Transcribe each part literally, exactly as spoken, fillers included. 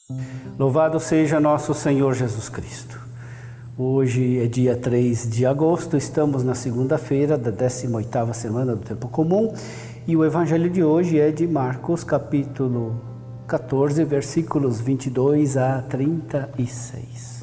Louvado seja nosso Senhor Jesus Cristo. Hoje é dia três de agosto, estamos na segunda-feira da décima oitava semana do Tempo Comum e o Evangelho de hoje é de Marcos, capítulo quatorze, versículos vinte e dois a trinta e seis.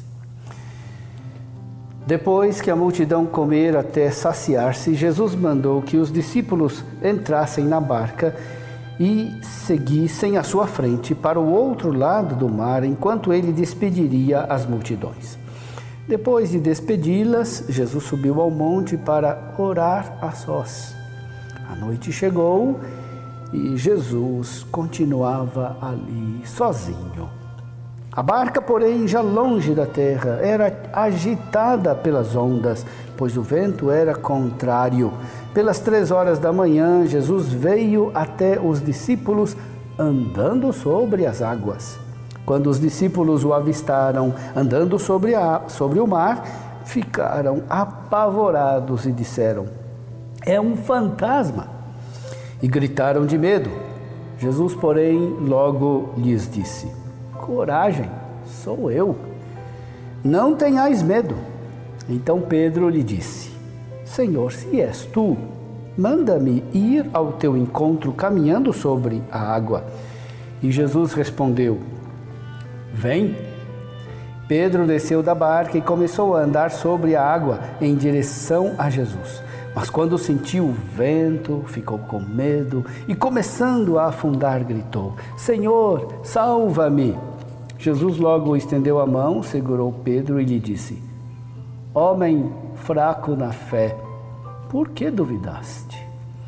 Depois que a multidão comer até saciar-se, Jesus mandou que os discípulos entrassem na barca e seguissem à sua frente para o outro lado do mar, enquanto ele despediria as multidões. Depois de despedi-las, Jesus subiu ao monte para orar a sós. A noite chegou e Jesus continuava ali sozinho. A barca, porém, já longe da terra, era agitada pelas ondas, pois o vento era contrário. Pelas três horas da manhã, Jesus veio até os discípulos andando sobre as águas. Quando os discípulos o avistaram andando sobre, a, sobre o mar, ficaram apavorados e disseram: "É um fantasma!" E gritaram de medo. Jesus, porém, logo lhes disse: "Coragem, sou eu. Não tenhais medo." Então Pedro lhe disse: "Senhor, se és tu, manda-me ir ao teu encontro caminhando sobre a água." E Jesus respondeu: "Vem." Pedro desceu da barca e começou a andar sobre a água em direção a Jesus. Mas quando sentiu o vento, ficou com medo e, começando a afundar, gritou: "Senhor, salva-me!" Jesus logo estendeu a mão, segurou Pedro e lhe disse: "Homem fraco na fé, por que duvidaste?"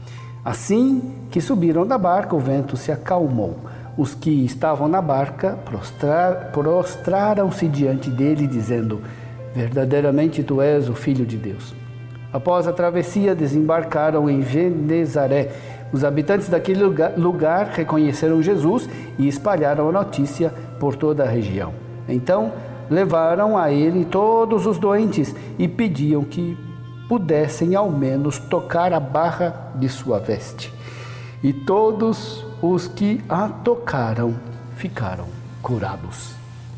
Assim que subiram da barca, o vento se acalmou. Os que estavam na barca prostrar, prostraram-se diante dele, dizendo: "Verdadeiramente tu és o Filho de Deus." Após a travessia, desembarcaram em Genezaré. Os habitantes daquele lugar, lugar reconheceram Jesus e espalharam a notícia por toda a região. Então, levaram a ele todos os doentes e pediam que pudessem ao menos tocar a barra de sua veste. E todos os que a tocaram ficaram curados.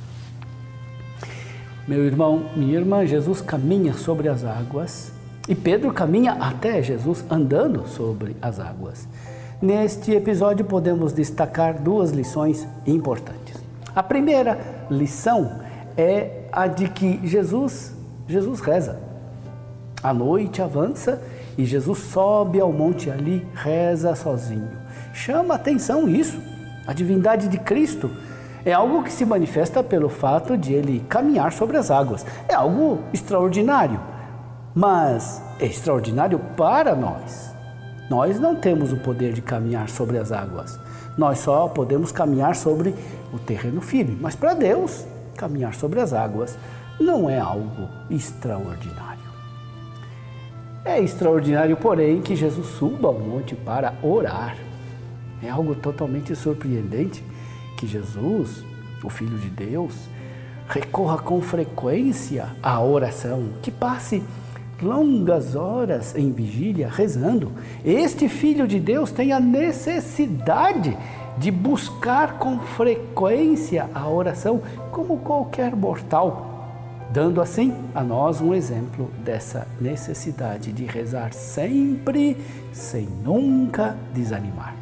Meu irmão, minha irmã, Jesus caminha sobre as águas e Pedro caminha até Jesus andando sobre as águas. Neste episódio podemos destacar duas lições importantes. A primeira lição é a de que Jesus, Jesus reza. A noite avança e Jesus sobe ao monte ali, reza sozinho. Chama atenção isso. A divindade de Cristo é algo que se manifesta pelo fato de ele caminhar sobre as águas. É algo extraordinário, mas é extraordinário para nós. Nós não temos o poder de caminhar sobre as águas. Nós só podemos caminhar sobre o terreno firme. Mas para Deus, caminhar sobre as águas não é algo extraordinário. É extraordinário, porém, que Jesus suba ao monte para orar. É algo totalmente surpreendente que Jesus, o Filho de Deus, recorra com frequência à oração, que passe longas horas em vigília rezando. Este Filho de Deus tem a necessidade de buscar com frequência a oração, como qualquer mortal, dando assim a nós um exemplo dessa necessidade de rezar sempre, sem nunca desanimar.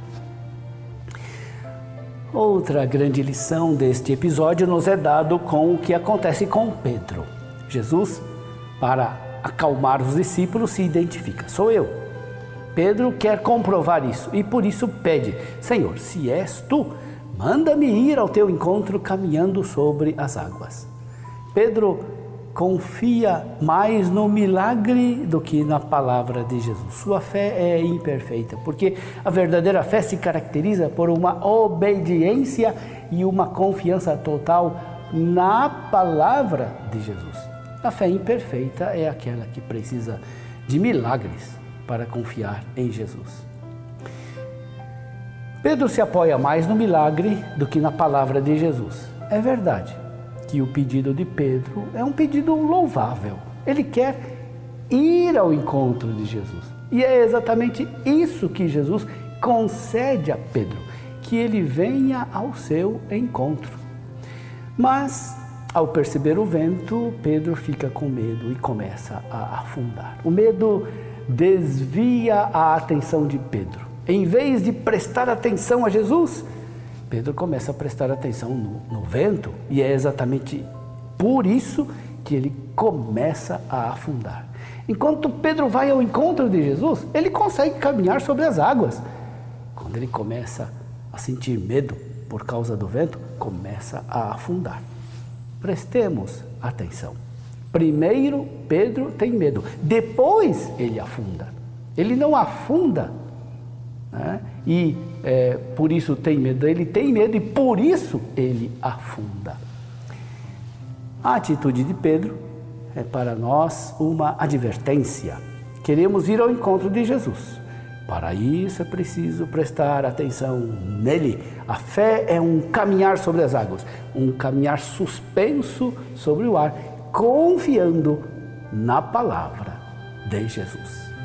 Outra grande lição deste episódio nos é dado com o que acontece com Pedro. Jesus, para acalmar os discípulos, se identifica: "Sou eu." Pedro quer comprovar isso e por isso pede: "Senhor, se és tu, manda-me ir ao teu encontro caminhando sobre as águas." Pedro confia mais no milagre do que na palavra de Jesus. Sua fé é imperfeita, porque a verdadeira fé se caracteriza por uma obediência e uma confiança total na palavra de Jesus. A fé imperfeita é aquela que precisa de milagres para confiar em Jesus. Pedro se apoia mais no milagre do que na palavra de Jesus. É verdade que o pedido de Pedro é um pedido louvável. Ele quer ir ao encontro de Jesus. E é exatamente isso que Jesus concede a Pedro, que ele venha ao seu encontro. Mas, ao perceber o vento, Pedro fica com medo e começa a afundar. O medo desvia a atenção de Pedro. Em vez de prestar atenção a Jesus, Pedro começa a prestar atenção no, no vento, e é exatamente por isso que ele começa a afundar. Enquanto Pedro vai ao encontro de Jesus, ele consegue caminhar sobre as águas. Quando ele começa a sentir medo por causa do vento, começa a afundar. Prestemos atenção. Primeiro, Pedro tem medo, depois ele afunda. Ele não afunda, né? e é, por isso tem medo. Ele tem medo e por isso ele afunda. A atitude de Pedro é para nós uma advertência. Queremos ir ao encontro de Jesus. Para isso é preciso prestar atenção nele. A fé é um caminhar sobre as águas, um caminhar suspenso sobre o ar, confiando na palavra de Jesus.